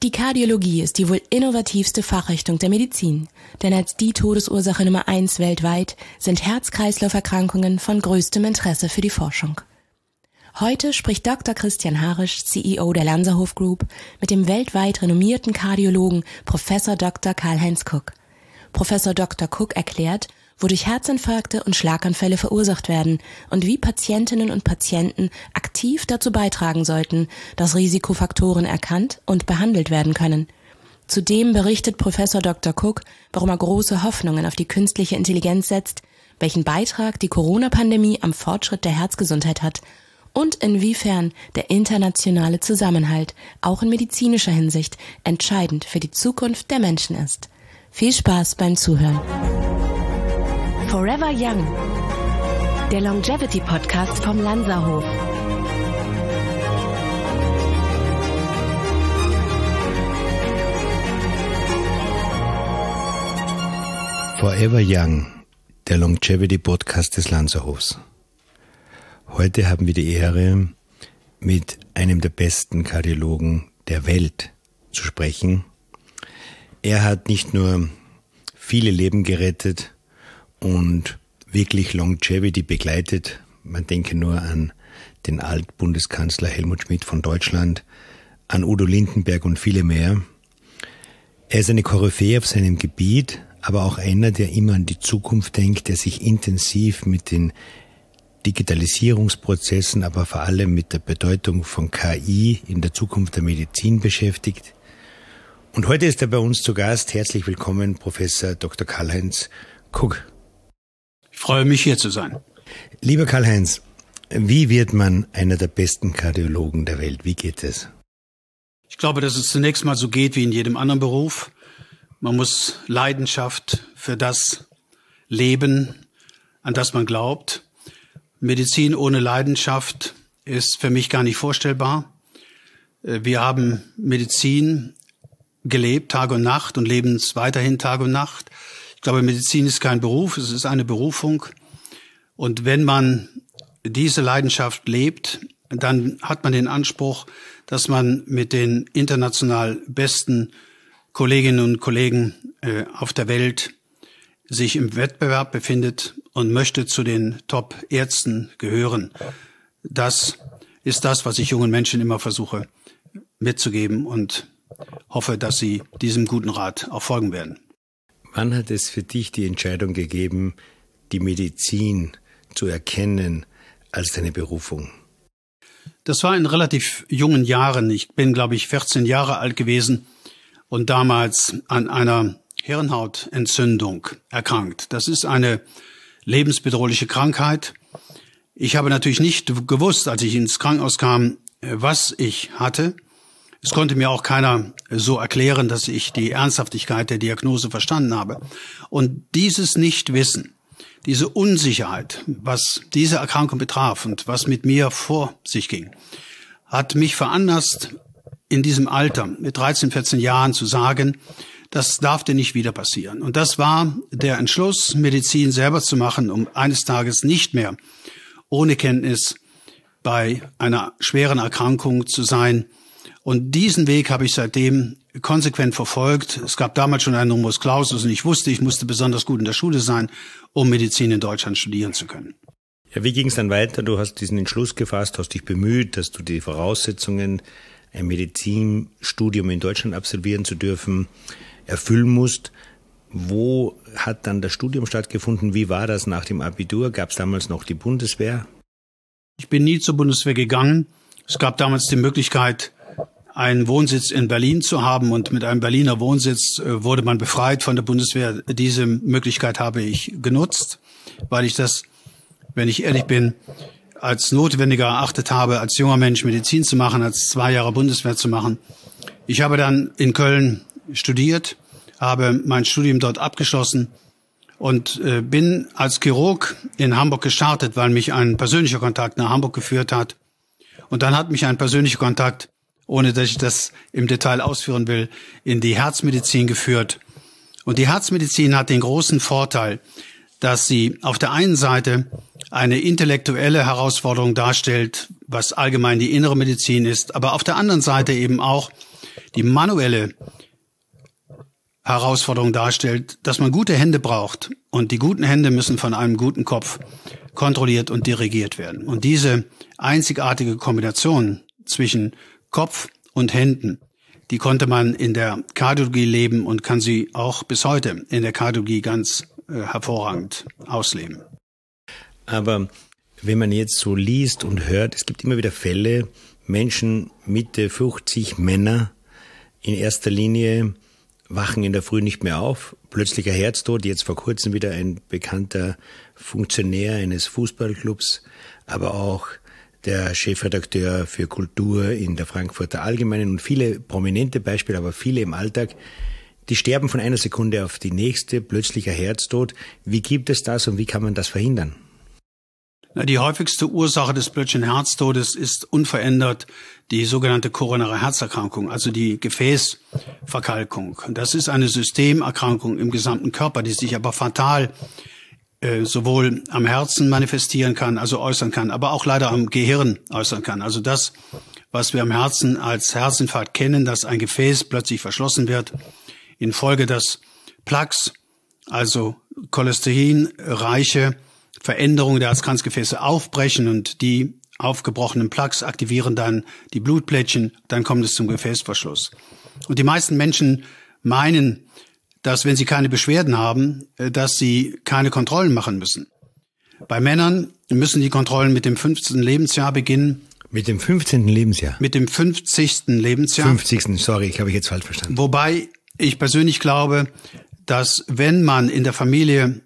Die Kardiologie ist die wohl innovativste Fachrichtung der Medizin, denn als die Todesursache Nummer 1 weltweit sind Herz-Kreislauf-Erkrankungen von größtem Interesse für die Forschung. Heute spricht Dr. Christian Harisch, CEO der Lanzerhof Group, mit dem weltweit renommierten Kardiologen Prof. Dr. Karl-Heinz Kuck. Prof. Dr. Kuck erklärt, wodurch Herzinfarkte und Schlaganfälle verursacht werden und wie Patientinnen und Patienten aktiv dazu beitragen sollten, dass Risikofaktoren erkannt und behandelt werden können. Zudem berichtet Prof. Dr. Kuck, warum er große Hoffnungen auf die künstliche Intelligenz setzt, welchen Beitrag die Corona-Pandemie am Fortschritt der Herzgesundheit hat und inwiefern der internationale Zusammenhalt auch in medizinischer Hinsicht entscheidend für die Zukunft der Menschen ist. Viel Spaß beim Zuhören. Forever Young, der Longevity-Podcast vom Lanzerhof. Forever Young, der Longevity-Podcast des Lanzerhofs. Heute haben wir die Ehre, mit einem der besten Kardiologen der Welt zu sprechen. Er hat nicht nur viele Leben gerettet und wirklich Longevity begleitet. Man denke nur an den Altbundeskanzler Helmut Schmidt von Deutschland, an Udo Lindenberg und viele mehr. Er ist eine Koryphäe auf seinem Gebiet, aber auch einer, der immer an die Zukunft denkt, der sich intensiv mit den Digitalisierungsprozessen, aber vor allem mit der Bedeutung von KI in der Zukunft der Medizin beschäftigt. Und heute ist er bei uns zu Gast. Herzlich willkommen, Professor Dr. Karl-Heinz Kuck. Ich freue mich, hier zu sein. Lieber Karl-Heinz, wie wird man einer der besten Kardiologen der Welt? Wie geht es? Ich glaube, dass es zunächst mal so geht wie in jedem anderen Beruf. Man muss Leidenschaft für das leben, an das man glaubt. Medizin ohne Leidenschaft ist für mich gar nicht vorstellbar. Wir haben Medizin gelebt, Tag und Nacht, und leben es weiterhin Tag und Nacht. Ich glaube, Medizin ist kein Beruf, es ist eine Berufung. Und wenn man diese Leidenschaft lebt, dann hat man den Anspruch, dass man mit den international besten Kolleginnen und Kollegen auf der Welt sich im Wettbewerb befindet und möchte zu den Top-Ärzten gehören. Das ist das, was ich jungen Menschen immer versuche mitzugeben und hoffe, dass sie diesem guten Rat auch folgen werden. Wann hat es für dich die Entscheidung gegeben, die Medizin zu erkennen als deine Berufung? Das war in relativ jungen Jahren. Ich bin, glaube ich, 14 Jahre alt gewesen und damals an einer Hirnhautentzündung erkrankt. Das ist eine lebensbedrohliche Krankheit. Ich habe natürlich nicht gewusst, als ich ins Krankenhaus kam, was ich hatte. Es konnte mir auch keiner so erklären, dass ich die Ernsthaftigkeit der Diagnose verstanden habe. Und dieses Nichtwissen, diese Unsicherheit, was diese Erkrankung betraf und was mit mir vor sich ging, hat mich veranlasst, in diesem Alter mit 13, 14 Jahren zu sagen, das darf dir nicht wieder passieren. Und das war der Entschluss, Medizin selber zu machen, um eines Tages nicht mehr ohne Kenntnis bei einer schweren Erkrankung zu sein. Und diesen Weg habe ich seitdem konsequent verfolgt. Es gab damals schon einen Numerus Clausus und ich wusste, ich musste besonders gut in der Schule sein, um Medizin in Deutschland studieren zu können. Ja, wie ging es dann weiter? Du hast diesen Entschluss gefasst, hast dich bemüht, dass du die Voraussetzungen, ein Medizinstudium in Deutschland absolvieren zu dürfen, erfüllen musst. Wo hat dann das Studium stattgefunden? Wie war das nach dem Abitur? Gab es damals noch die Bundeswehr? Ich bin nie zur Bundeswehr gegangen. Es gab damals die Möglichkeit, einen Wohnsitz in Berlin zu haben, und mit einem Berliner Wohnsitz wurde man befreit von der Bundeswehr. Diese Möglichkeit habe ich genutzt, weil ich das, wenn ich ehrlich bin, als notwendiger erachtet habe, als junger Mensch Medizin zu machen, als 2 Jahre Bundeswehr zu machen. Ich habe dann in Köln studiert, habe mein Studium dort abgeschlossen und bin als Chirurg in Hamburg gestartet, weil mich ein persönlicher Kontakt nach Hamburg geführt hat. Und dann hat mich ein persönlicher Kontakt, ohne dass ich das im Detail ausführen will, in die Herzmedizin geführt. Und die Herzmedizin hat den großen Vorteil, dass sie auf der einen Seite eine intellektuelle Herausforderung darstellt, was allgemein die innere Medizin ist, aber auf der anderen Seite eben auch die manuelle Herausforderung darstellt, dass man gute Hände braucht. Und die guten Hände müssen von einem guten Kopf kontrolliert und dirigiert werden. Und diese einzigartige Kombination zwischen Kopf und Händen, die konnte man in der Kardiologie leben und kann sie auch bis heute in der Kardiologie ganz hervorragend ausleben. Aber wenn man jetzt so liest und hört, es gibt immer wieder Fälle, Menschen Mitte 50, Männer in erster Linie, wachen in der Früh nicht mehr auf, plötzlicher Herztod, jetzt vor kurzem wieder ein bekannter Funktionär eines Fußballclubs, aber auch der Chefredakteur für Kultur in der Frankfurter Allgemeinen und viele prominente Beispiele, aber viele im Alltag, die sterben von einer Sekunde auf die nächste, plötzlicher Herztod. Wie gibt es das und wie kann man das verhindern? Die häufigste Ursache des plötzlichen Herztodes ist unverändert die sogenannte koronare Herzerkrankung, also die Gefäßverkalkung. Das ist eine Systemerkrankung im gesamten Körper, die sich aber fatal sowohl am Herzen manifestieren kann, also äußern kann, aber auch leider am Gehirn äußern kann. Also das, was wir am Herzen als Herzinfarkt kennen, dass ein Gefäß plötzlich verschlossen wird, infolge des Plaques, also cholesterinreiche Veränderungen der Herzkranzgefäße aufbrechen und die aufgebrochenen Plaques aktivieren dann die Blutplättchen, dann kommt es zum Gefäßverschluss. Und die meisten Menschen meinen, dass wenn sie keine Beschwerden haben, dass sie keine Kontrollen machen müssen. Bei Männern müssen die Kontrollen mit dem 15. Lebensjahr beginnen. Mit dem 15. Lebensjahr? Mit dem 50. Lebensjahr. 50. Sorry, ich habe jetzt falsch verstanden. Wobei ich persönlich glaube, dass wenn man in der Familie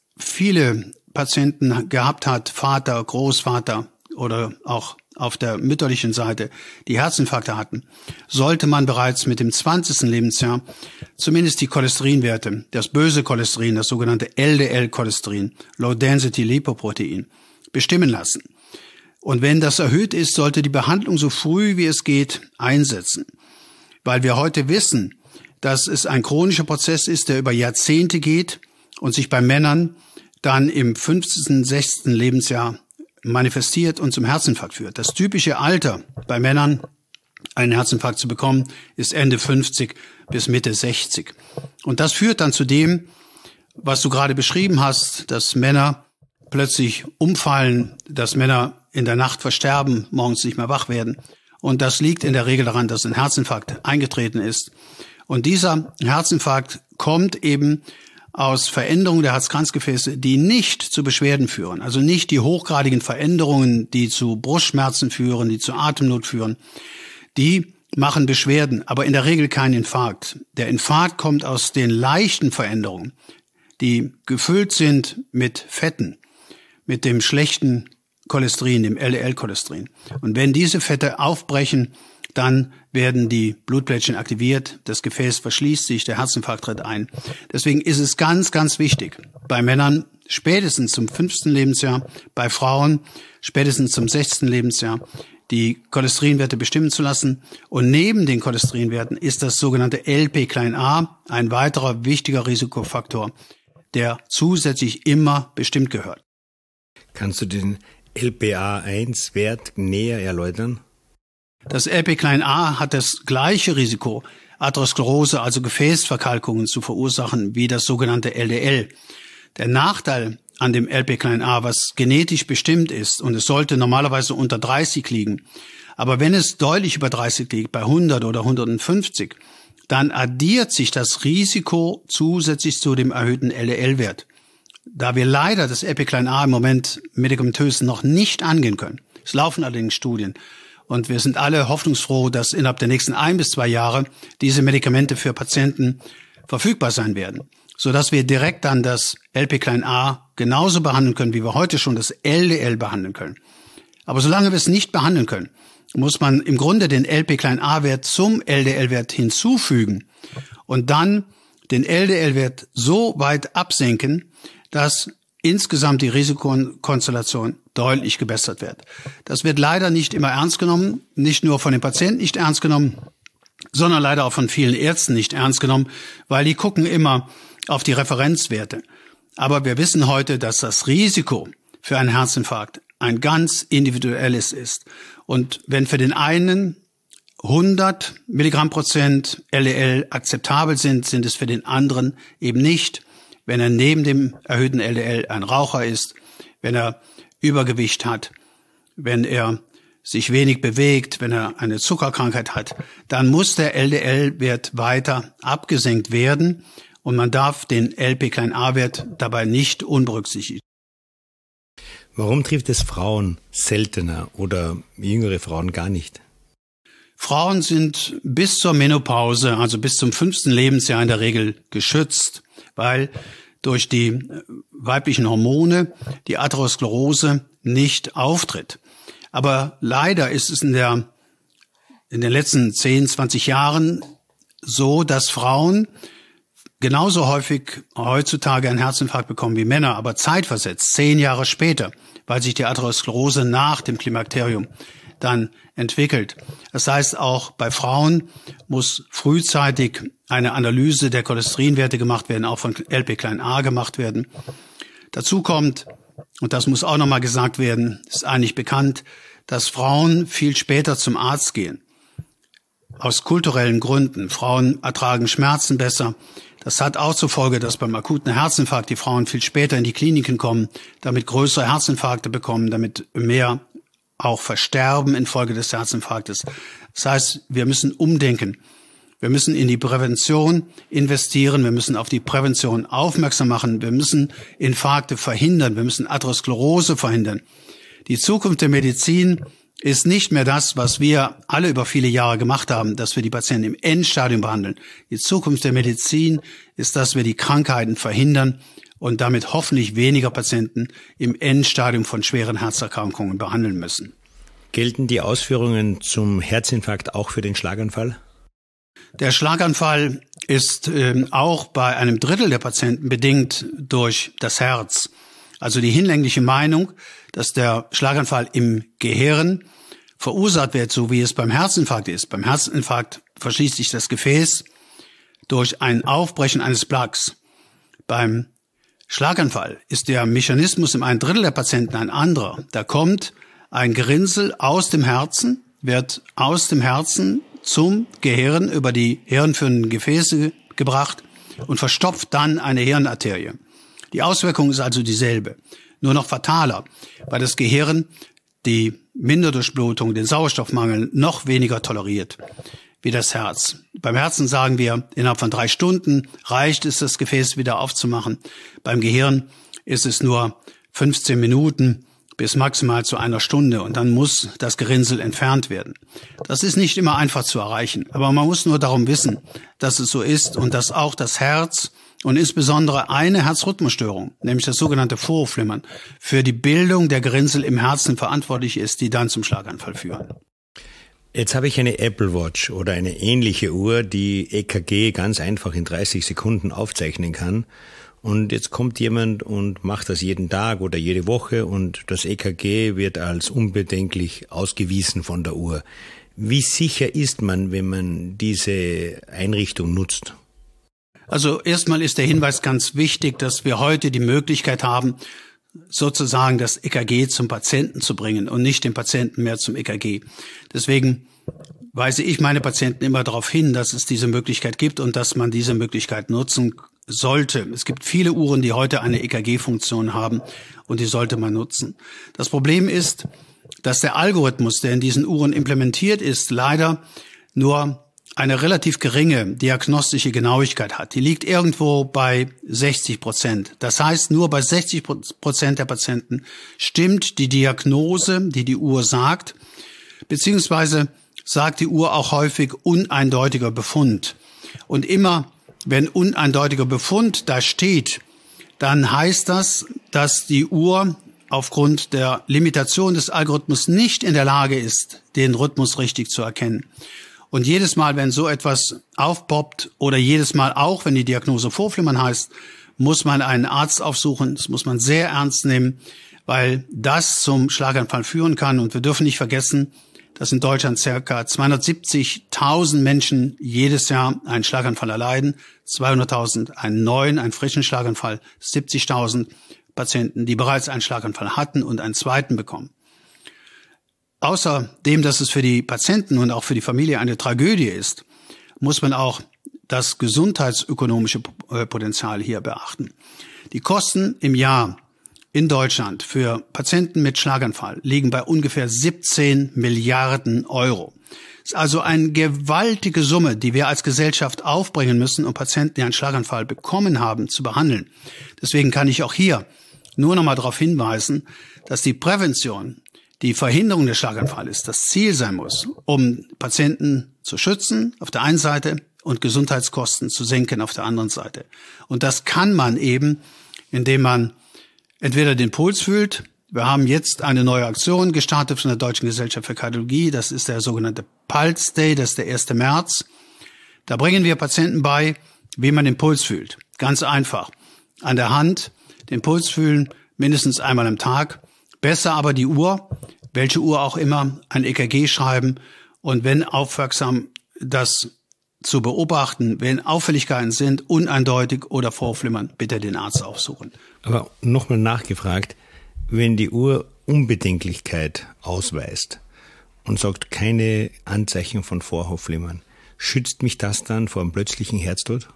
viele Patienten gehabt hat, Vater, Großvater oder auch auf der mütterlichen Seite, die Herzinfarkte hatten, sollte man bereits mit dem 20. Lebensjahr zumindest die Cholesterinwerte, das böse Cholesterin, das sogenannte LDL-Cholesterin, Low Density Lipoprotein, bestimmen lassen. Und wenn das erhöht ist, sollte die Behandlung so früh wie es geht einsetzen. Weil wir heute wissen, dass es ein chronischer Prozess ist, der über Jahrzehnte geht und sich bei Männern dann im 15., 16. Lebensjahr manifestiert und zum Herzinfarkt führt. Das typische Alter bei Männern, einen Herzinfarkt zu bekommen, ist Ende 50 bis Mitte 60. Und das führt dann zu dem, was du gerade beschrieben hast, dass Männer plötzlich umfallen, dass Männer in der Nacht versterben, morgens nicht mehr wach werden. Und das liegt in der Regel daran, dass ein Herzinfarkt eingetreten ist. Und dieser Herzinfarkt kommt eben aus Veränderungen der Herzkranzgefäße, die nicht zu Beschwerden führen, also nicht die hochgradigen Veränderungen, die zu Brustschmerzen führen, die zu Atemnot führen, die machen Beschwerden, aber in der Regel keinen Infarkt. Der Infarkt kommt aus den leichten Veränderungen, die gefüllt sind mit Fetten, mit dem schlechten Cholesterin, dem LDL-Cholesterin. Und wenn diese Fette aufbrechen, dann werden die Blutplättchen aktiviert, das Gefäß verschließt sich, der Herzinfarkt tritt ein. Deswegen ist es ganz, ganz wichtig, bei Männern spätestens zum 5. Lebensjahr, bei Frauen spätestens zum 6. Lebensjahr die Cholesterinwerte bestimmen zu lassen. Und neben den Cholesterinwerten ist das sogenannte LP-a ein weiterer wichtiger Risikofaktor, der zusätzlich immer bestimmt gehört. Kannst du den LPA1-Wert näher erläutern? Das LP-a hat das gleiche Risiko, Atherosklerose, also Gefäßverkalkungen zu verursachen, wie das sogenannte LDL. Der Nachteil an dem LP-a, was genetisch bestimmt ist, und es sollte normalerweise unter 30 liegen, aber wenn es deutlich über 30 liegt, bei 100 oder 150, dann addiert sich das Risiko zusätzlich zu dem erhöhten LDL-Wert. Da wir leider das LP-a im Moment medikamentös noch nicht angehen können, es laufen allerdings Studien, und wir sind alle hoffnungsfroh, dass innerhalb der nächsten 1 bis 2 Jahre diese Medikamente für Patienten verfügbar sein werden, sodass wir direkt dann das LP-a genauso behandeln können, wie wir heute schon das LDL behandeln können. Aber solange wir es nicht behandeln können, muss man im Grunde den LP-a-Wert zum LDL-Wert hinzufügen und dann den LDL-Wert so weit absenken, dass insgesamt die Risikokonstellation deutlich gebessert wird. Das wird leider nicht immer ernst genommen, nicht nur von den Patienten nicht ernst genommen, sondern leider auch von vielen Ärzten nicht ernst genommen, weil die gucken immer auf die Referenzwerte. Aber wir wissen heute, dass das Risiko für einen Herzinfarkt ein ganz individuelles ist. Und wenn für den einen 100 Milligramm% LDL akzeptabel sind, sind es für den anderen eben nicht. Wenn er neben dem erhöhten LDL ein Raucher ist, wenn er Übergewicht hat, wenn er sich wenig bewegt, wenn er eine Zuckerkrankheit hat, dann muss der LDL-Wert weiter abgesenkt werden und man darf den LP-Wert dabei nicht unberücksichtigen. Warum trifft es Frauen seltener oder jüngere Frauen gar nicht? Frauen sind bis zur Menopause, also bis zum 5. Lebensjahr in der Regel geschützt, weil durch die weiblichen Hormone die Atherosklerose nicht auftritt. Aber leider ist es in den letzten 10, 20 Jahren so, dass Frauen genauso häufig heutzutage einen Herzinfarkt bekommen wie Männer, aber zeitversetzt, 10 Jahre später, weil sich die Atherosklerose nach dem Klimakterium dann entwickelt. Das heißt, auch bei Frauen muss frühzeitig eine Analyse der Cholesterinwerte gemacht werden, auch von LP(a) gemacht werden. Dazu kommt, und das muss auch nochmal gesagt werden, ist eigentlich bekannt, dass Frauen viel später zum Arzt gehen. Aus kulturellen Gründen. Frauen ertragen Schmerzen besser. Das hat auch zur Folge, dass beim akuten Herzinfarkt die Frauen viel später in die Kliniken kommen, damit größere Herzinfarkte bekommen, damit mehr auch versterben infolge des Herzinfarktes. Das heißt, wir müssen umdenken. Wir müssen in die Prävention investieren. Wir müssen auf die Prävention aufmerksam machen. Wir müssen Infarkte verhindern. Wir müssen Atherosklerose verhindern. Die Zukunft der Medizin ist nicht mehr das, was wir alle über viele Jahre gemacht haben, dass wir die Patienten im Endstadium behandeln. Die Zukunft der Medizin ist, dass wir die Krankheiten verhindern und damit hoffentlich weniger Patienten im Endstadium von schweren Herzerkrankungen behandeln müssen. Gelten die Ausführungen zum Herzinfarkt auch für den Schlaganfall? Der Schlaganfall ist auch bei einem Drittel der Patienten bedingt durch das Herz. Also die hinlängliche Meinung, dass der Schlaganfall im Gehirn verursacht wird, so wie es beim Herzinfarkt ist. Beim Herzinfarkt verschließt sich das Gefäß durch ein Aufbrechen eines Plaques. Beim Schlaganfall ist der Mechanismus in einem Drittel der Patienten ein anderer. Da kommt ein Gerinnsel aus dem Herzen, wird aus dem Herzen zum Gehirn über die hirnführenden Gefäße gebracht und verstopft dann eine Hirnarterie. Die Auswirkung ist also dieselbe, nur noch fataler, weil das Gehirn die Minderdurchblutung, den Sauerstoffmangel noch weniger toleriert wie das Herz. Beim Herzen sagen wir, innerhalb von 3 Stunden reicht es, das Gefäß wieder aufzumachen. Beim Gehirn ist es nur 15 Minuten bis maximal zu 1 Stunde und dann muss das Gerinnsel entfernt werden. Das ist nicht immer einfach zu erreichen, aber man muss nur darum wissen, dass es so ist und dass auch das Herz und insbesondere eine Herzrhythmusstörung, nämlich das sogenannte Vorhofflimmern, für die Bildung der Gerinnsel im Herzen verantwortlich ist, die dann zum Schlaganfall führen. Jetzt habe ich eine Apple Watch oder eine ähnliche Uhr, die EKG ganz einfach in 30 Sekunden aufzeichnen kann. Und jetzt kommt jemand und macht das jeden Tag oder jede Woche und das EKG wird als unbedenklich ausgewiesen von der Uhr. Wie sicher ist man, wenn man diese Einrichtung nutzt? Also erstmal ist der Hinweis ganz wichtig, dass wir heute die Möglichkeit haben, sozusagen das EKG zum Patienten zu bringen und nicht den Patienten mehr zum EKG. Deswegen weise ich meine Patienten immer darauf hin, dass es diese Möglichkeit gibt und dass man diese Möglichkeit nutzen sollte. Es gibt viele Uhren, die heute eine EKG-Funktion haben und die sollte man nutzen. Das Problem ist, dass der Algorithmus, der in diesen Uhren implementiert ist, leider nur eine relativ geringe diagnostische Genauigkeit hat. Die liegt irgendwo bei 60%. Das heißt, nur bei 60% der Patienten stimmt die Diagnose, die die Uhr sagt, beziehungsweise sagt die Uhr auch häufig uneindeutiger Befund. Und immer, wenn uneindeutiger Befund da steht, dann heißt das, dass die Uhr aufgrund der Limitation des Algorithmus nicht in der Lage ist, den Rhythmus richtig zu erkennen. Und jedes Mal, wenn so etwas aufpoppt oder jedes Mal auch, wenn die Diagnose Vorhofflimmern heißt, muss man einen Arzt aufsuchen. Das muss man sehr ernst nehmen, weil das zum Schlaganfall führen kann. Und wir dürfen nicht vergessen, dass in Deutschland ca. 270.000 Menschen jedes Jahr einen Schlaganfall erleiden, 200.000 einen frischen Schlaganfall, 70.000 Patienten, die bereits einen Schlaganfall hatten und einen zweiten bekommen. außerdem, dass es für die Patienten und auch für die Familie eine Tragödie ist, muss man auch das gesundheitsökonomische Potenzial hier beachten. Die Kosten im Jahr in Deutschland für Patienten mit Schlaganfall liegen bei ungefähr 17 Milliarden Euro. Das ist also eine gewaltige Summe, die wir als Gesellschaft aufbringen müssen, um Patienten, die einen Schlaganfall bekommen haben, zu behandeln. Deswegen kann ich auch hier nur noch mal darauf hinweisen, dass die Prävention, die Verhinderung des Schlaganfalls das Ziel sein muss, um Patienten zu schützen auf der einen Seite und Gesundheitskosten zu senken auf der anderen Seite. Und das kann man eben, indem man entweder den Puls fühlt. Wir haben jetzt eine neue Aktion gestartet von der Deutschen Gesellschaft für Kardiologie. Das ist der sogenannte Pulse Day, das ist der 1. März. Da bringen wir Patienten bei, wie man den Puls fühlt. Ganz einfach. An der Hand den Puls fühlen, mindestens einmal am Tag. Besser aber die Uhr, welche Uhr auch immer, ein EKG schreiben. Und wenn aufmerksam das zu beobachten, wenn Auffälligkeiten sind, uneindeutig oder vorflimmern, bitte den Arzt aufsuchen. Aber nochmal nachgefragt, wenn die Uhr Unbedenklichkeit ausweist und sagt keine Anzeichen von Vorhofflimmern, schützt mich das dann vor einem plötzlichen Herztod?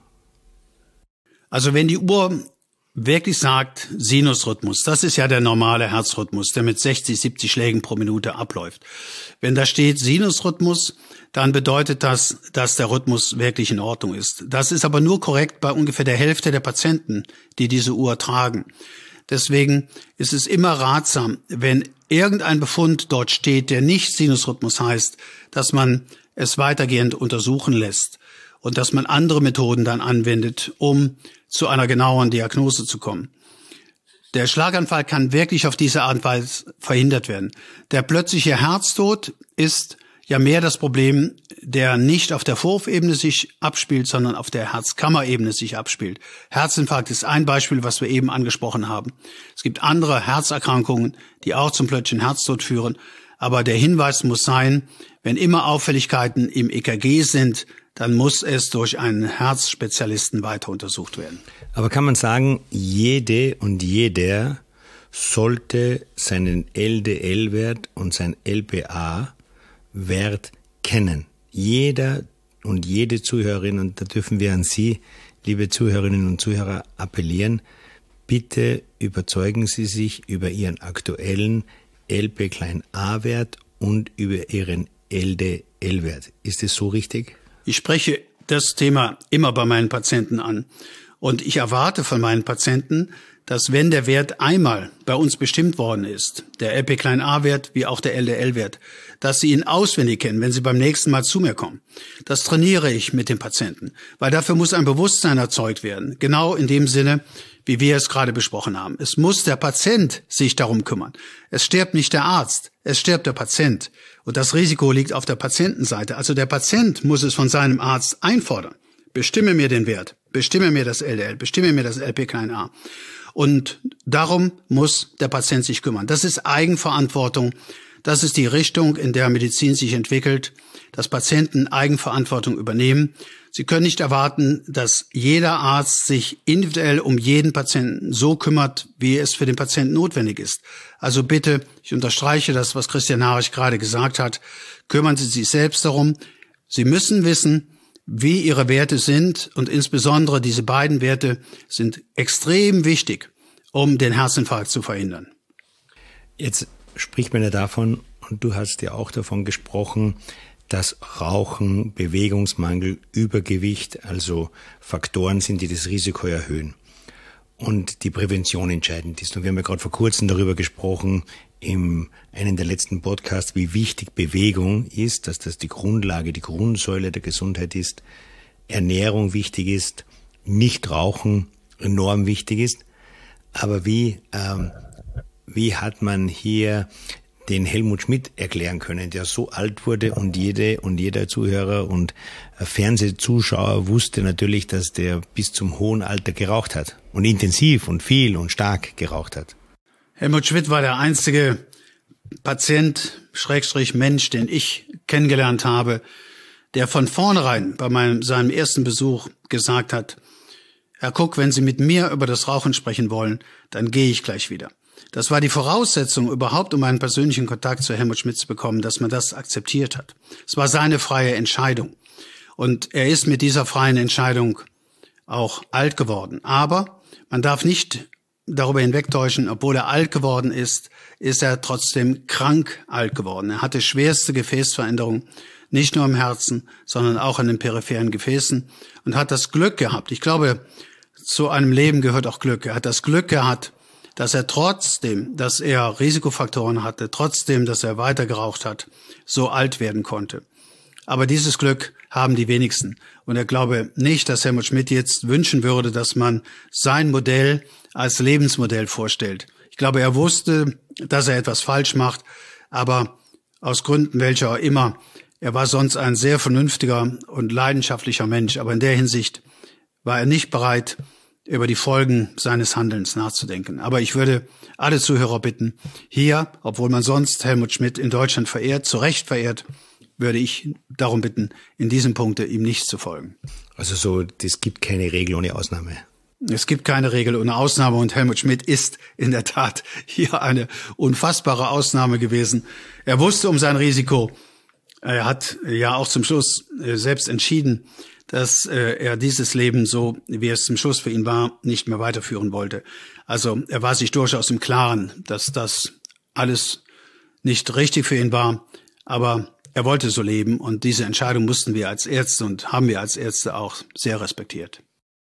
Also wenn die Uhr wirklich sagt Sinusrhythmus, das ist ja der normale Herzrhythmus, der mit 60, 70 Schlägen pro Minute abläuft. Wenn da steht Sinusrhythmus, dann bedeutet das, dass der Rhythmus wirklich in Ordnung ist. Das ist aber nur korrekt bei ungefähr der Hälfte der Patienten, die diese Uhr tragen. Deswegen ist es immer ratsam, wenn irgendein Befund dort steht, der nicht Sinusrhythmus heißt, dass man es weitergehend untersuchen lässt und dass man andere Methoden dann anwendet, um zu einer genauen Diagnose zu kommen. Der Schlaganfall kann wirklich auf diese Art und Weise verhindert werden. Der plötzliche Herztod ist ja mehr das Problem, der nicht auf der Vorhofebene sich abspielt, sondern auf der Herzkammerebene sich abspielt. Herzinfarkt ist ein Beispiel, was wir eben angesprochen haben. Es gibt andere Herzerkrankungen, die auch zum plötzlichen Herztod führen. Aber der Hinweis muss sein, wenn immer Auffälligkeiten im EKG sind, dann muss es durch einen Herzspezialisten weiter untersucht werden. Aber kann man sagen, jede und jeder sollte seinen LDL-Wert und sein LPA-Wert kennen. Jeder und jede Zuhörerin, und da dürfen wir an Sie, liebe Zuhörerinnen und Zuhörer, appellieren, bitte überzeugen Sie sich über Ihren aktuellen LP-Wert und über Ihren LDL-Wert. Ist es so richtig? Ich spreche das Thema immer bei meinen Patienten an. Und ich erwarte von meinen Patienten, dass wenn der Wert einmal bei uns bestimmt worden ist, der LP-Wert wie auch der LDL-Wert, dass sie ihn auswendig kennen, wenn sie beim nächsten Mal zu mir kommen. Das trainiere ich mit dem Patienten, weil dafür muss ein Bewusstsein erzeugt werden. Genau in dem Sinne, wie wir es gerade besprochen haben. Es muss der Patient sich darum kümmern. Es stirbt nicht der Arzt, es stirbt der Patient. Und das Risiko liegt auf der Patientenseite. Also der Patient muss es von seinem Arzt einfordern. Bestimme mir den Wert, bestimme mir das LDL, bestimme mir das LP-A. Und darum muss der Patient sich kümmern. Das ist Eigenverantwortung. Das ist die Richtung, in der Medizin sich entwickelt, dass Patienten Eigenverantwortung übernehmen. Sie können nicht erwarten, dass jeder Arzt sich individuell um jeden Patienten so kümmert, wie es für den Patienten notwendig ist. Also bitte, ich unterstreiche das, was Christian Harich gerade gesagt hat, kümmern Sie sich selbst darum. Sie müssen wissen, wie Ihre Werte sind, und insbesondere diese beiden Werte sind extrem wichtig, um den Herzinfarkt zu verhindern. Jetzt spricht man ja davon, und du hast ja auch davon gesprochen, dass Rauchen, Bewegungsmangel, Übergewicht, also Faktoren sind, die das Risiko erhöhen und die Prävention entscheidend ist. Und wir haben ja gerade vor kurzem darüber gesprochen, in einem der letzten Podcasts, wie wichtig Bewegung ist, dass das die Grundlage, die Grundsäule der Gesundheit ist, Ernährung wichtig ist, Nichtrauchen enorm wichtig ist. Aber wie hat man hier den Helmut Schmidt erklären können, der so alt wurde, und jeder Zuhörer und Fernsehzuschauer wusste natürlich, dass der bis zum hohen Alter geraucht hat und intensiv und viel und stark geraucht hat. Helmut Schmidt war der einzige Patient, Mensch, den ich kennengelernt habe, der von vornherein bei seinem ersten Besuch gesagt hat: Herr Cook, wenn Sie mit mir über das Rauchen sprechen wollen, dann gehe ich gleich wieder. Das war die Voraussetzung überhaupt, um einen persönlichen Kontakt zu Helmut Schmidt zu bekommen, dass man das akzeptiert hat. Es war seine freie Entscheidung. Und er ist mit dieser freien Entscheidung auch alt geworden. Aber man darf nicht darüber hinwegtäuschen, obwohl er alt geworden ist, ist er trotzdem krank alt geworden. Er hatte schwerste Gefäßveränderungen, nicht nur im Herzen, sondern auch an den peripheren Gefäßen und hat das Glück gehabt. Ich glaube, zu einem Leben gehört auch Glück. Er hat das Glück gehabt, dass er trotzdem, dass er Risikofaktoren hatte, trotzdem, dass er weiter geraucht hat, so alt werden konnte. Aber dieses Glück haben die wenigsten. Und ich glaube nicht, dass Helmut Schmidt jetzt wünschen würde, dass man sein Modell als Lebensmodell vorstellt. Ich glaube, er wusste, dass er etwas falsch macht, aber aus Gründen welcher auch immer, er war sonst ein sehr vernünftiger und leidenschaftlicher Mensch. Aber in der Hinsicht war er nicht bereit, über die Folgen seines Handelns nachzudenken. Aber ich würde alle Zuhörer bitten, hier, obwohl man sonst Helmut Schmidt in Deutschland verehrt, zu Recht verehrt, würde ich darum bitten, in diesem Punkte ihm nicht zu folgen. Also so, es gibt keine Regel ohne Ausnahme. Es gibt keine Regel ohne Ausnahme und Helmut Schmidt ist in der Tat hier eine unfassbare Ausnahme gewesen. Er wusste um sein Risiko. Er hat ja auch zum Schluss selbst entschieden, dass er dieses Leben, so wie es zum Schluss für ihn war, nicht mehr weiterführen wollte. Also er war sich durchaus im Klaren, dass das alles nicht richtig für ihn war, aber er wollte so leben und diese Entscheidung mussten wir als Ärzte und haben wir als Ärzte auch sehr respektiert.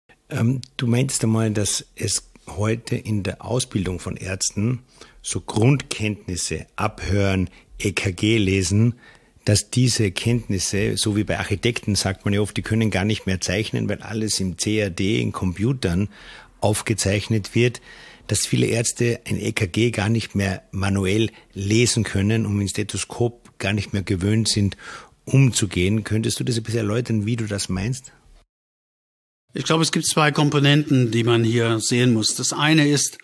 Du meintest einmal, dass es heute in der Ausbildung von Ärzten so Grundkenntnisse, Abhören, EKG lesen, dass diese Kenntnisse, so wie bei Architekten sagt man ja oft, die können gar nicht mehr zeichnen, weil alles im CAD, in Computern aufgezeichnet wird, dass viele Ärzte ein EKG gar nicht mehr manuell lesen können und mit dem Stethoskop gar nicht mehr gewöhnt sind, umzugehen. Könntest du das ein bisschen erläutern, wie du das meinst? Ich glaube, es gibt zwei Komponenten, die man hier sehen muss. Das eine ist,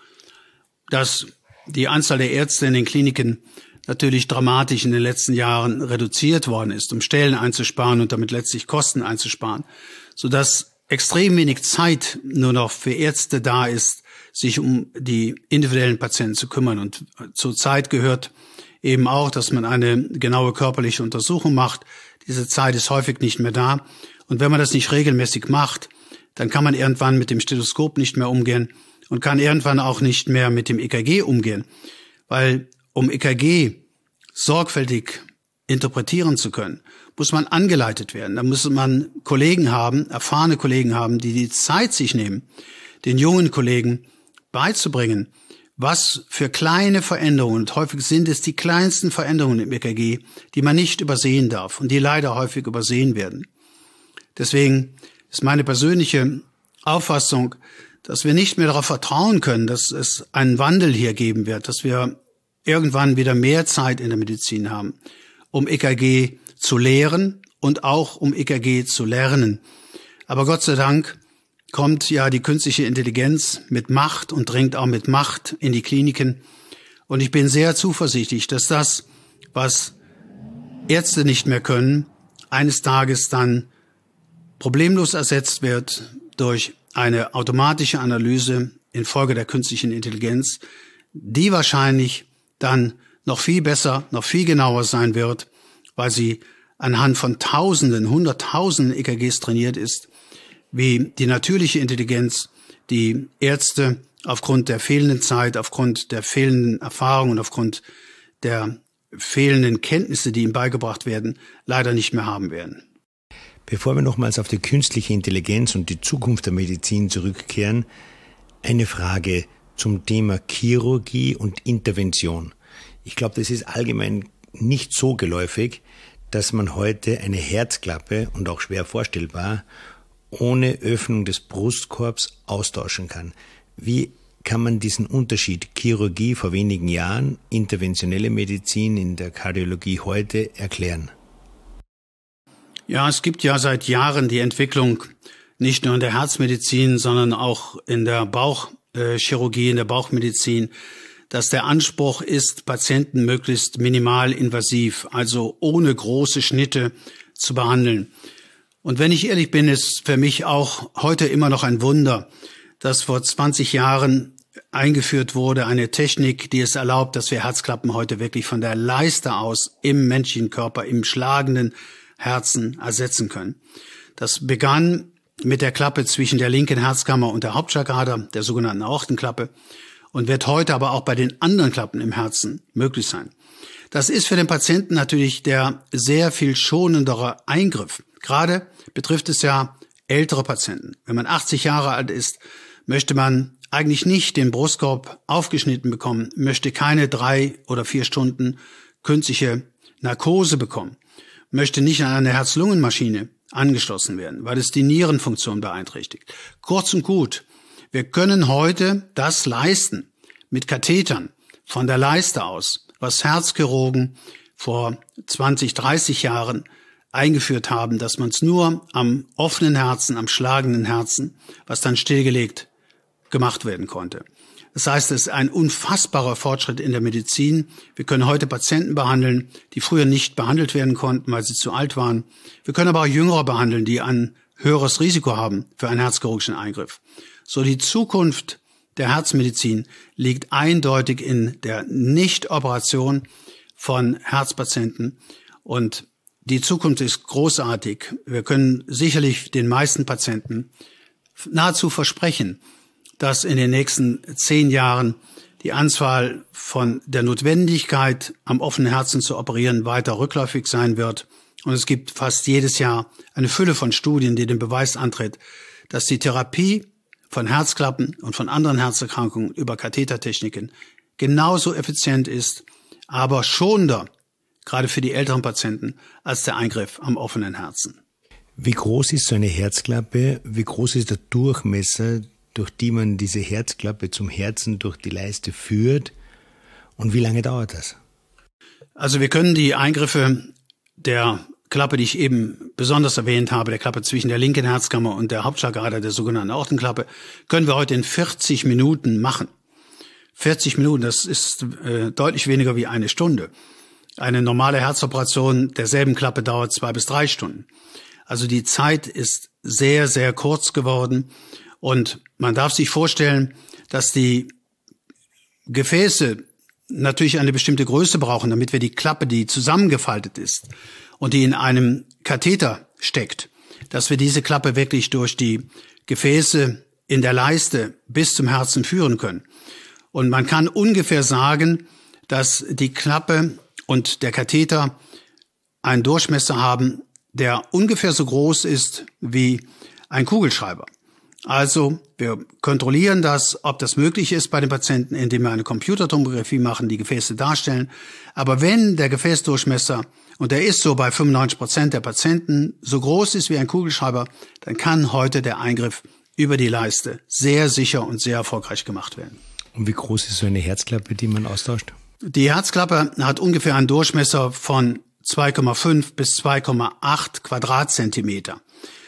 dass die Anzahl der Ärzte in den Kliniken natürlich dramatisch in den letzten Jahren reduziert worden ist, um Stellen einzusparen und damit letztlich Kosten einzusparen, sodass extrem wenig Zeit nur noch für Ärzte da ist, sich um die individuellen Patienten zu kümmern. Und zur Zeit gehört eben auch, dass man eine genaue körperliche Untersuchung macht. Diese Zeit ist häufig nicht mehr da. Und wenn man das nicht regelmäßig macht, dann kann man irgendwann mit dem Stethoskop nicht mehr umgehen und kann irgendwann auch nicht mehr mit dem EKG umgehen. Weil um EKG sorgfältig interpretieren zu können, muss man angeleitet werden. Da muss man Kollegen haben, erfahrene Kollegen haben, die die Zeit sich nehmen, den jungen Kollegen beizubringen, was für kleine Veränderungen, und häufig sind es die kleinsten Veränderungen im EKG, die man nicht übersehen darf und die leider häufig übersehen werden. Deswegen ist meine persönliche Auffassung, dass wir nicht mehr darauf vertrauen können, dass es einen Wandel hier geben wird, dass wir irgendwann wieder mehr Zeit in der Medizin haben, um EKG zu lehren und auch um EKG zu lernen. Aber Gott sei Dank kommt ja die künstliche Intelligenz mit Macht und dringt auch mit Macht in die Kliniken. Und ich bin sehr zuversichtlich, dass das, was Ärzte nicht mehr können, eines Tages dann problemlos ersetzt wird durch eine automatische Analyse infolge der künstlichen Intelligenz, die wahrscheinlich dann noch viel besser, noch viel genauer sein wird, weil sie anhand von Tausenden, Hunderttausenden EKGs trainiert ist, wie die natürliche Intelligenz, die Ärzte aufgrund der fehlenden Zeit, aufgrund der fehlenden Erfahrung und aufgrund der fehlenden Kenntnisse, die ihm beigebracht werden, leider nicht mehr haben werden. Bevor wir nochmals auf die künstliche Intelligenz und die Zukunft der Medizin zurückkehren, eine Frage zum Thema Chirurgie und Intervention. Ich glaube, das ist allgemein nicht so geläufig, dass man heute eine Herzklappe, und auch schwer vorstellbar, ohne Öffnung des Brustkorbs austauschen kann. Wie kann man diesen Unterschied Chirurgie vor wenigen Jahren, interventionelle Medizin in der Kardiologie heute erklären? Ja, es gibt ja seit Jahren die Entwicklung, nicht nur in der Herzmedizin, sondern auch in der Bauchchirurgie, in der Bauchmedizin, dass der Anspruch ist, Patienten möglichst minimal invasiv, also ohne große Schnitte zu behandeln. Und wenn ich ehrlich bin, ist für mich auch heute immer noch ein Wunder, dass vor 20 Jahren eingeführt wurde, eine Technik, die es erlaubt, dass wir Herzklappen heute wirklich von der Leiste aus im menschlichen Körper, im schlagenden Herzen ersetzen können. Das begann mit der Klappe zwischen der linken Herzkammer und der Hauptschlagader, der sogenannten Aortenklappe, und wird heute aber auch bei den anderen Klappen im Herzen möglich sein. Das ist für den Patienten natürlich der sehr viel schonendere Eingriff. Gerade betrifft es ja ältere Patienten. Wenn man 80 Jahre alt ist, möchte man eigentlich nicht den Brustkorb aufgeschnitten bekommen, möchte keine 3 oder 4 Stunden künstliche Narkose bekommen, möchte nicht an eine Herz-Lungen-Maschine angeschlossen werden, weil es die Nierenfunktion beeinträchtigt. Kurz und gut, wir können heute das leisten mit Kathetern von der Leiste aus, was Herzchirurgen vor 20, 30 Jahren eingeführt haben, dass man es nur am offenen Herzen, am schlagenden Herzen, was dann stillgelegt gemacht werden konnte. Das heißt, es ist ein unfassbarer Fortschritt in der Medizin. Wir können heute Patienten behandeln, die früher nicht behandelt werden konnten, weil sie zu alt waren. Wir können aber auch Jüngere behandeln, die ein höheres Risiko haben für einen herzchirurgischen Eingriff. So, die Zukunft der Herzmedizin liegt eindeutig in der Nichtoperation von Herzpatienten, und die Zukunft ist großartig. Wir können sicherlich den meisten Patienten nahezu versprechen, dass in den nächsten 10 Jahren die Anzahl von der Notwendigkeit, am offenen Herzen zu operieren, weiter rückläufig sein wird. Und es gibt fast jedes Jahr eine Fülle von Studien, die den Beweis antritt, dass die Therapie von Herzklappen und von anderen Herzerkrankungen über Kathetertechniken genauso effizient ist, aber schonender, gerade für die älteren Patienten, als der Eingriff am offenen Herzen. Wie groß ist so eine Herzklappe? Wie groß ist der Durchmesser, durch die man diese Herzklappe zum Herzen durch die Leiste führt? Und wie lange dauert das? Also wir können die Eingriffe der Klappe, die ich eben besonders erwähnt habe, der Klappe zwischen der linken Herzkammer und der Hauptschlagader, der sogenannten Aortenklappe, können wir heute in 40 Minuten machen. 40 Minuten, das ist deutlich weniger wie eine Stunde. Eine normale Herzoperation derselben Klappe dauert 2 bis 3 Stunden. Also die Zeit ist sehr, sehr kurz geworden. Und man darf sich vorstellen, dass die Gefäße natürlich eine bestimmte Größe brauchen, damit wir die Klappe, die zusammengefaltet ist und die in einem Katheter steckt, dass wir diese Klappe wirklich durch die Gefäße in der Leiste bis zum Herzen führen können. Und man kann ungefähr sagen, dass die Klappe und der Katheter einen Durchmesser haben, der ungefähr so groß ist wie ein Kugelschreiber. Also wir kontrollieren das, ob das möglich ist bei den Patienten, indem wir eine Computertomographie machen, die Gefäße darstellen. Aber wenn der Gefäßdurchmesser, und der ist so bei 95% der Patienten, so groß ist wie ein Kugelschreiber, dann kann heute der Eingriff über die Leiste sehr sicher und sehr erfolgreich gemacht werden. Und wie groß ist so eine Herzklappe, die man austauscht? Die Herzklappe hat ungefähr einen Durchmesser von 2,5 bis 2,8 Quadratzentimeter.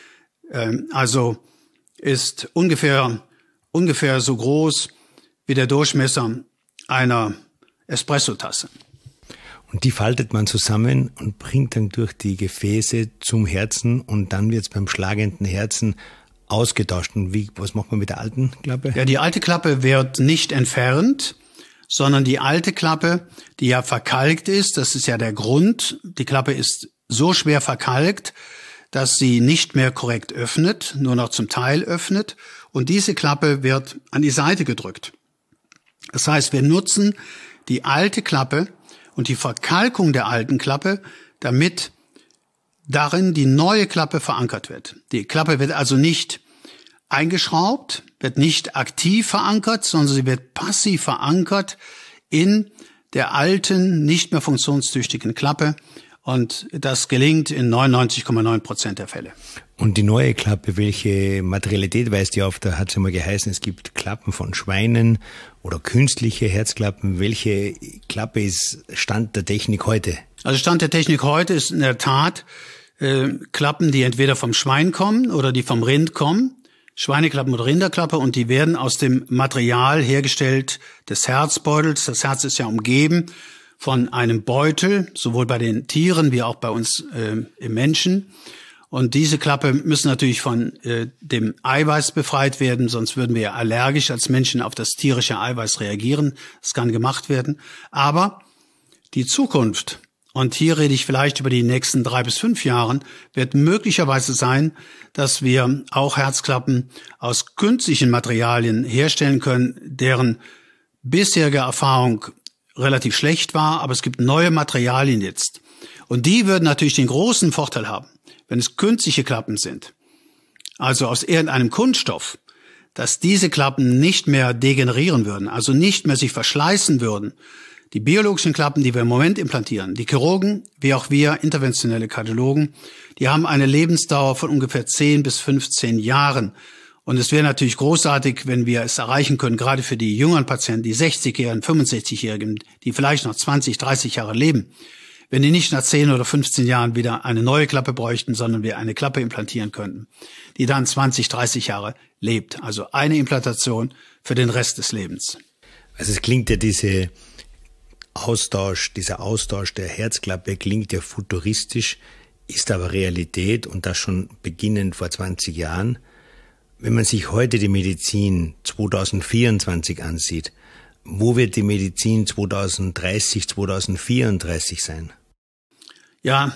Also ist ungefähr so groß wie der Durchmesser einer Espressotasse. Und die faltet man zusammen und bringt dann durch die Gefäße zum Herzen, und dann wird es beim schlagenden Herzen ausgetauscht. Und was macht man mit der alten Klappe? Ja, die alte Klappe wird nicht entfernt, sondern die alte Klappe, die ja verkalkt ist, das ist ja der Grund. Die Klappe ist so schwer verkalkt, dass sie nicht mehr korrekt öffnet, nur noch zum Teil öffnet. Und diese Klappe wird an die Seite gedrückt. Das heißt, wir nutzen die alte Klappe und die Verkalkung der alten Klappe, damit darin die neue Klappe verankert wird. Die Klappe wird also nicht eingeschraubt, wird nicht aktiv verankert, sondern sie wird passiv verankert in der alten, nicht mehr funktionstüchtigen Klappe. Und das gelingt in 99,9% der Fälle. Und die neue Klappe, welche Materialität weist die auf? Da hat es ja mal geheißen, es gibt Klappen von Schweinen oder künstliche Herzklappen. Welche Klappe ist Stand der Technik heute? Also Stand der Technik heute ist in der Tat Klappen, die entweder vom Schwein kommen oder die vom Rind kommen. Schweineklappen oder Rinderklappe, und die werden aus dem Material hergestellt des Herzbeutels. Das Herz ist ja umgeben von einem Beutel, sowohl bei den Tieren wie auch bei uns im Menschen. Und diese Klappe müssen natürlich von dem Eiweiß befreit werden, sonst würden wir allergisch als Menschen auf das tierische Eiweiß reagieren. Das kann gemacht werden. Aber die Zukunft, und hier rede ich vielleicht über die nächsten 3 bis 5 Jahren, wird möglicherweise sein, dass wir auch Herzklappen aus künstlichen Materialien herstellen können, deren bisherige Erfahrung relativ schlecht war, aber es gibt neue Materialien jetzt. Und die würden natürlich den großen Vorteil haben, wenn es künstliche Klappen sind, also aus irgendeinem Kunststoff, dass diese Klappen nicht mehr degenerieren würden, also nicht mehr sich verschleißen würden. Die biologischen Klappen, die wir im Moment implantieren, die Chirurgen, wie auch wir, interventionelle Kardiologen, die haben eine Lebensdauer von ungefähr 10 bis 15 Jahren. Und es wäre natürlich großartig, wenn wir es erreichen können, gerade für die jüngeren Patienten, die 60-Jährigen, 65-Jährigen, die vielleicht noch 20, 30 Jahre leben, wenn die nicht nach 10 oder 15 Jahren wieder eine neue Klappe bräuchten, sondern wir eine Klappe implantieren könnten, die dann 20, 30 Jahre lebt. Also eine Implantation für den Rest des Lebens. Also es klingt ja dieser Austausch der Herzklappe klingt ja futuristisch, ist aber Realität und das schon beginnend vor 20 Jahren. Wenn man sich heute die Medizin 2024 ansieht, wo wird die Medizin 2030, 2034 sein? Ja,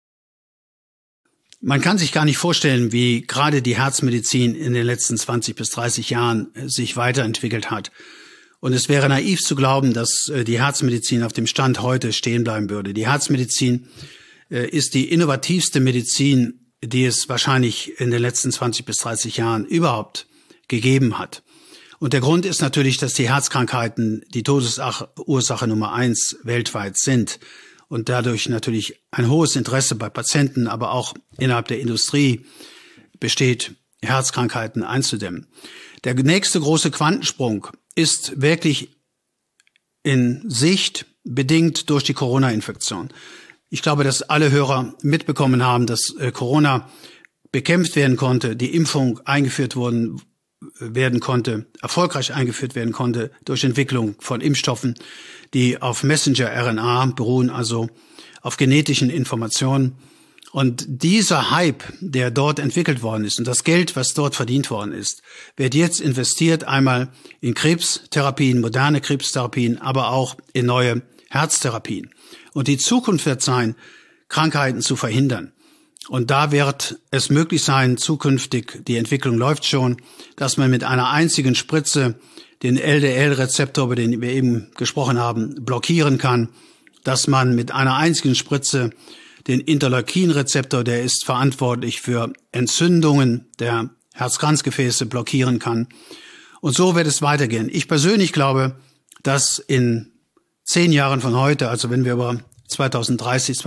man kann sich gar nicht vorstellen, wie gerade die Herzmedizin in den letzten 20 bis 30 Jahren sich weiterentwickelt hat. Und es wäre naiv zu glauben, dass die Herzmedizin auf dem Stand heute stehen bleiben würde. Die Herzmedizin ist die innovativste Medizin, die es wahrscheinlich in den letzten 20 bis 30 Jahren überhaupt gegeben hat. Und der Grund ist natürlich, dass die Herzkrankheiten die Todesursache Nummer 1 weltweit sind und dadurch natürlich ein hohes Interesse bei Patienten, aber auch innerhalb der Industrie besteht, Herzkrankheiten einzudämmen. Der nächste große Quantensprung ist wirklich in Sicht, bedingt durch die Corona-Infektion. Ich glaube, dass alle Hörer mitbekommen haben, dass Corona bekämpft werden konnte, die Impfung erfolgreich eingeführt werden konnte durch Entwicklung von Impfstoffen, die auf Messenger-RNA beruhen, also auf genetischen Informationen. Und dieser Hype, der dort entwickelt worden ist und das Geld, was dort verdient worden ist, wird jetzt investiert einmal in Krebstherapien, moderne Krebstherapien, aber auch in neue Herztherapien. Und die Zukunft wird sein, Krankheiten zu verhindern. Und da wird es möglich sein, zukünftig, die Entwicklung läuft schon, dass man mit einer einzigen Spritze den LDL-Rezeptor, über den wir eben gesprochen haben, blockieren kann, dass man mit einer einzigen Spritze den Interleukin-Rezeptor, der ist verantwortlich für Entzündungen der Herzkranzgefäße, blockieren kann. Und so wird es weitergehen. Ich persönlich glaube, dass in 10 Jahren von heute, also wenn wir über 2030,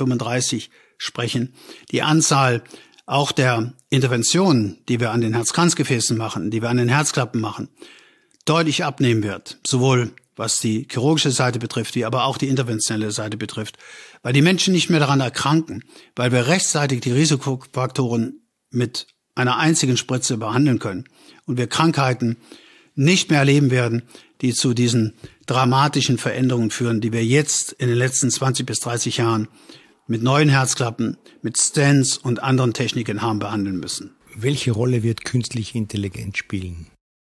2035 sprechen, die Anzahl auch der Interventionen, die wir an den Herzkranzgefäßen machen, die wir an den Herzklappen machen, deutlich abnehmen wird. Sowohl was die chirurgische Seite betrifft, wie aber auch die interventionelle Seite betrifft. Weil die Menschen nicht mehr daran erkranken, weil wir rechtzeitig die Risikofaktoren mit einer einzigen Spritze behandeln können und wir Krankheiten nicht mehr erleben werden, die zu diesen dramatischen Veränderungen führen, die wir jetzt in den letzten 20 bis 30 Jahren mit neuen Herzklappen, mit Stents und anderen Techniken haben behandeln müssen. Welche Rolle wird künstliche Intelligenz spielen?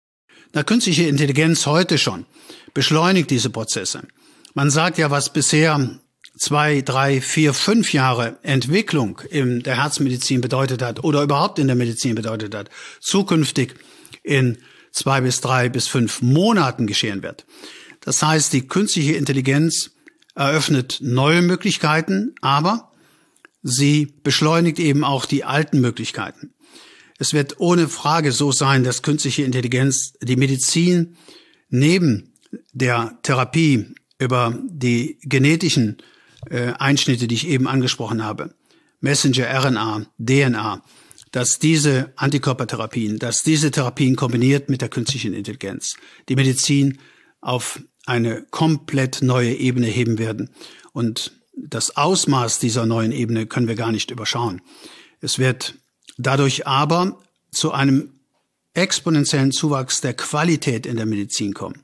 Na, künstliche Intelligenz heute schon beschleunigt diese Prozesse. Man sagt ja, was bisher 2, 3, 4, 5 Jahre Entwicklung in der Herzmedizin bedeutet hat oder überhaupt in der Medizin bedeutet hat, zukünftig in 2 bis 3 bis 5 Monaten geschehen wird. Das heißt, die künstliche Intelligenz eröffnet neue Möglichkeiten, aber sie beschleunigt eben auch die alten Möglichkeiten. Es wird ohne Frage so sein, dass künstliche Intelligenz die Medizin neben der Therapie über die genetischen Einschnitte, die ich eben angesprochen habe, Messenger-RNA, DNA, dass diese Antikörpertherapien, dass diese Therapien kombiniert mit der künstlichen Intelligenz die Medizin auf eine komplett neue Ebene heben werden. Und das Ausmaß dieser neuen Ebene können wir gar nicht überschauen. Es wird dadurch aber zu einem exponentiellen Zuwachs der Qualität in der Medizin kommen.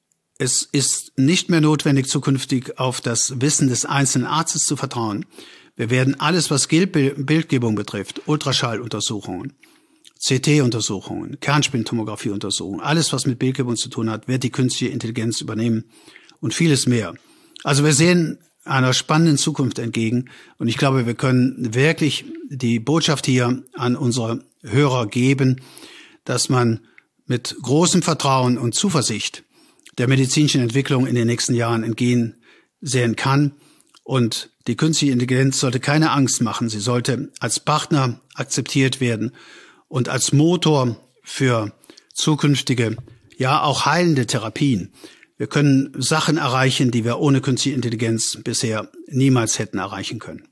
Es ist nicht mehr notwendig, zukünftig auf das Wissen des einzelnen Arztes zu vertrauen. Wir werden alles, was Bildgebung betrifft, Ultraschalluntersuchungen, CT-Untersuchungen, Kernspintomographie-Untersuchungen, alles, was mit Bildgebung zu tun hat, wird die künstliche Intelligenz übernehmen und vieles mehr. Also wir sehen einer spannenden Zukunft entgegen und ich glaube, wir können wirklich die Botschaft hier an unsere Hörer geben, dass man mit großem Vertrauen und Zuversicht der medizinischen Entwicklung in den nächsten Jahren entgehen sehen kann. Und die künstliche Intelligenz sollte keine Angst machen. Sie sollte als Partner akzeptiert werden und als Motor für zukünftige, ja auch heilende Therapien. Wir können Sachen erreichen, die wir ohne künstliche Intelligenz bisher niemals hätten erreichen können.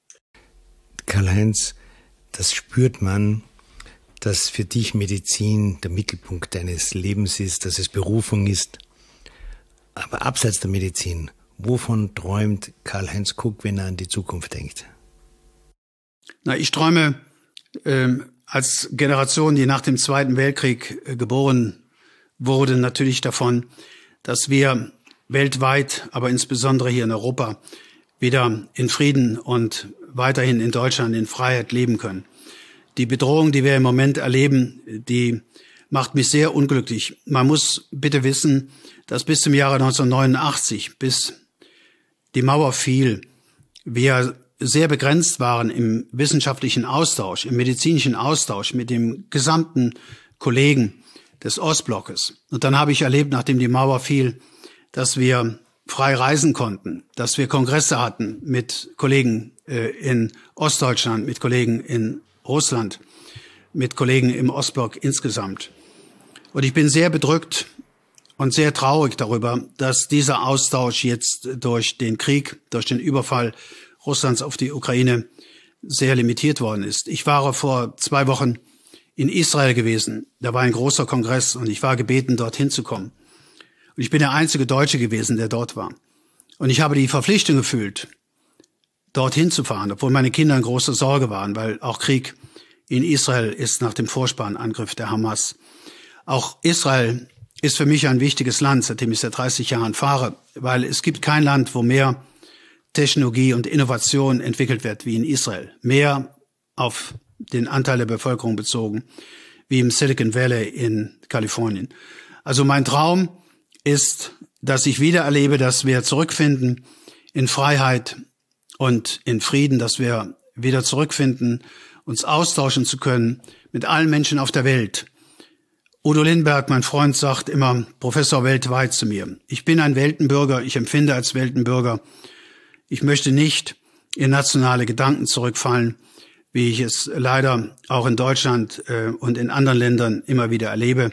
Karl-Heinz, das spürt man, dass für dich Medizin der Mittelpunkt deines Lebens ist, dass es Berufung ist. Aber abseits der Medizin, wovon träumt Karl-Heinz Kuk, wenn er an die Zukunft denkt? Na, ich träume als Generation, die nach dem Zweiten Weltkrieg geboren wurde, natürlich davon, dass wir weltweit, aber insbesondere hier in Europa, wieder in Frieden und weiterhin in Deutschland in Freiheit leben können. Die Bedrohung, die wir im Moment erleben, die macht mich sehr unglücklich. Man muss bitte wissen, dass bis zum Jahre 1989, bis die Mauer fiel, wir sehr begrenzt waren im wissenschaftlichen Austausch, im medizinischen Austausch mit dem gesamten Kollegen des Ostblockes. Und dann habe ich erlebt, nachdem die Mauer fiel, dass wir frei reisen konnten, dass wir Kongresse hatten mit Kollegen in Ostdeutschland, mit Kollegen in Russland, mit Kollegen im Ostblock insgesamt. Und ich bin sehr bedrückt und sehr traurig darüber, dass dieser Austausch jetzt durch den Krieg, durch den Überfall Russlands auf die Ukraine sehr limitiert worden ist. Ich war vor 2 Wochen in Israel gewesen. Da war ein großer Kongress und ich war gebeten, dorthin zu kommen. Und ich bin der einzige Deutsche gewesen, der dort war. Und ich habe die Verpflichtung gefühlt, dorthin zu fahren, obwohl meine Kinder in großer Sorge waren, weil auch Krieg in Israel ist nach dem Vorspannangriff der Hamas. Auch Israel ist für mich ein wichtiges Land, seitdem ich seit 30 Jahren fahre, weil es gibt kein Land, wo mehr Technologie und Innovation entwickelt wird wie in Israel. Mehr auf den Anteil der Bevölkerung bezogen, wie im Silicon Valley in Kalifornien. Also mein Traum ist, dass ich wieder erlebe, dass wir zurückfinden in Freiheit und in Frieden, dass wir wieder zurückfinden, uns austauschen zu können mit allen Menschen auf der Welt. Udo Lindenberg, mein Freund, sagt immer, Professor weltweit zu mir. Ich bin ein Weltenbürger, ich empfinde als Weltenbürger. Ich möchte nicht in nationale Gedanken zurückfallen, wie ich es leider auch in Deutschland und in anderen Ländern immer wieder erlebe.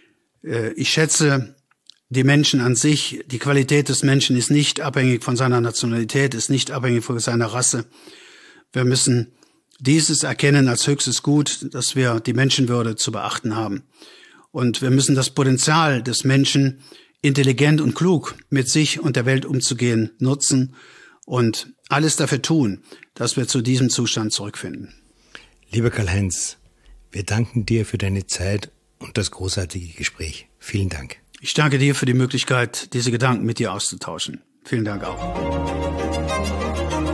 Ich schätze die Menschen an sich. Die Qualität des Menschen ist nicht abhängig von seiner Nationalität, ist nicht abhängig von seiner Rasse. Wir müssen dieses erkennen als höchstes Gut, dass wir die Menschenwürde zu beachten haben. Und wir müssen das Potenzial des Menschen, intelligent und klug mit sich und der Welt umzugehen, nutzen und alles dafür tun, dass wir zu diesem Zustand zurückfinden. Lieber Karl-Heinz, wir danken dir für deine Zeit und das großartige Gespräch. Vielen Dank. Ich danke dir für die Möglichkeit, diese Gedanken mit dir auszutauschen. Vielen Dank auch.